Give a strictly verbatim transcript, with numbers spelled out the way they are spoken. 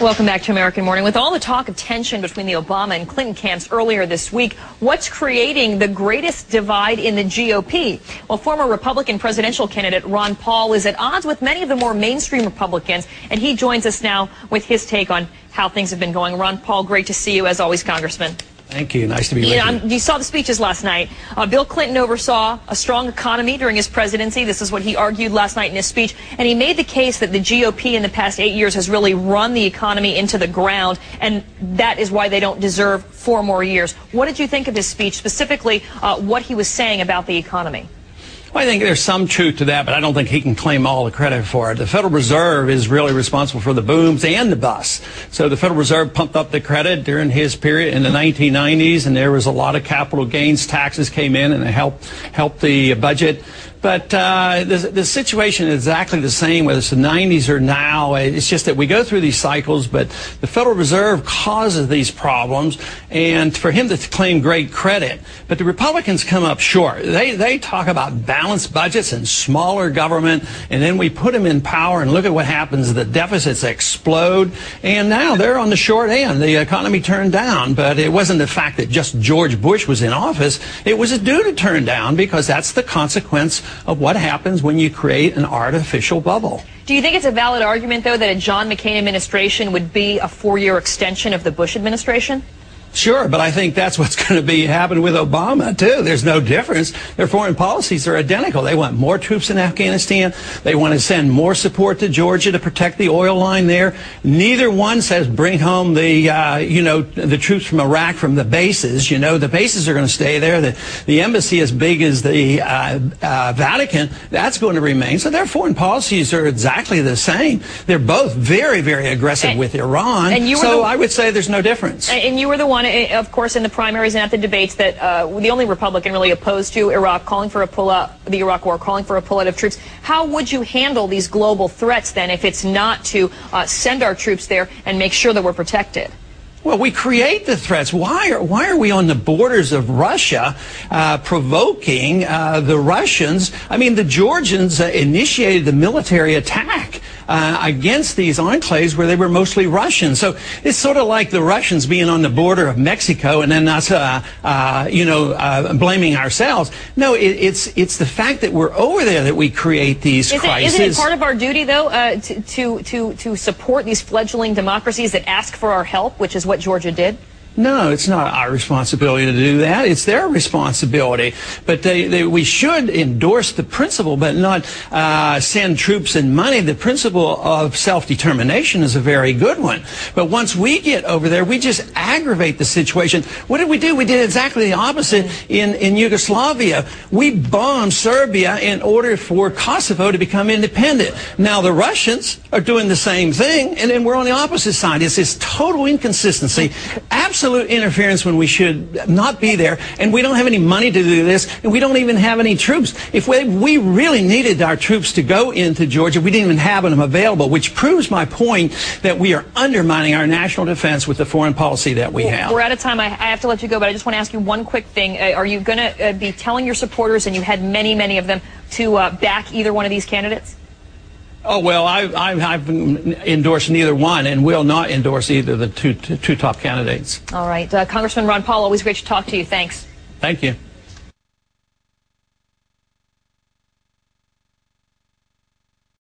Welcome back to American Morning. With all the talk of tension between the Obama and Clinton camps earlier this week, what's creating the greatest divide in the G O P? Well, former Republican presidential candidate Ron Paul is at odds with many of the more mainstream Republicans, and he joins us now with his take on how things have been going. Ron Paul, great to see you as always, Congressman. Thank you. Nice to be you with know, you. I'm, you saw the speeches last night. Uh, Bill Clinton oversaw a strong economy during his presidency. This is what he argued last night in his speech. And he made the case that the G O P in the past eight years has really run the economy into the ground, and that is why they don't deserve four more years. What did you think of his speech, specifically uh, what he was saying about the economy? Well, I think there's some truth to that, but I don't think he can claim all the credit for it. The Federal Reserve is really responsible for the booms and the busts. So the Federal Reserve pumped up the credit during his period in the nineteen nineties, and there was a lot of capital gains taxes came in, and it helped helped the budget. But uh, the, the situation is exactly the same, whether it's the nineties or now. It's just that we go through these cycles, but the Federal Reserve causes these problems, and for him to claim great credit. But the Republicans come up short. They, they talk about balanced budgets and smaller government, and then we put them in power, and look at what happens. The deficits explode, and now they're on the short end. The economy turned down, but it wasn't the fact that just George Bush was in office. It was due to turn down because that's the consequence of what happens when you create an artificial bubble. Do you think it's a valid argument, though, that a John McCain administration would be a four-year extension of the Bush administration? Sure, but I think that's what's going to be happening with Obama, too. There's no difference. Their foreign policies are identical. They want more troops in Afghanistan. They want to send more support to Georgia to protect the oil line there. Neither one says bring home the, uh, you know, the troops from Iraq from the bases. You know, the bases are going to stay there. The, the embassy as big as the uh, uh, Vatican, that's going to remain. So their foreign policies are exactly the same. They're both very, very aggressive and, with Iran. And you were so the, I would say there's no difference. And you were the one, of course, in the primaries and at the debates that uh, the only Republican really opposed to Iraq, calling for a pull-out, the Iraq War, calling for a pull-out of troops. How would you handle these global threats, then, if it's not to uh, send our troops there and make sure that we're protected? Well, we create the threats. Why are, why are we on the borders of Russia uh, provoking uh, the Russians? I mean, the Georgians uh, initiated the military attack uh, against these enclaves where they were mostly Russian. So it's sort of like the Russians being on the border of Mexico and then us, uh, uh, you know, uh, blaming ourselves. No, it, it's it's the fact that we're over there that we create these is crises. It, isn't it part of our duty, though, uh, to, to, to, to support these fledgling democracies that ask for our help, which is what Georgia did? No, it's not our responsibility to do that. It's their responsibility. But they, they, we should endorse the principle, but not uh, send troops and money. The principle of self-determination is a very good one. But once we get over there, we just aggravate the situation. What did we do? We did exactly the opposite in, in Yugoslavia. We bombed Serbia in order for Kosovo to become independent. Now the Russians are doing the same thing, and then we're on the opposite side. It's this total inconsistency. Absolutely. Absolute interference when we should not be there, and we don't have any money to do this, and we don't even have any troops. If we, we really needed our troops to go into Georgia, we didn't even have them available, which proves my point that we are undermining our national defense with the foreign policy that we have. We're out of time. I, I have to let you go, but I just want to ask you one quick thing. Uh, are you going to uh, be telling your supporters, and you had many, many of them, to uh, back either one of these candidates? Oh, well, I, I, I've endorsed neither one and will not endorse either of the two, two, two top candidates. All right. Uh, Congressman Ron Paul, always great to talk to you. Thanks. Thank you.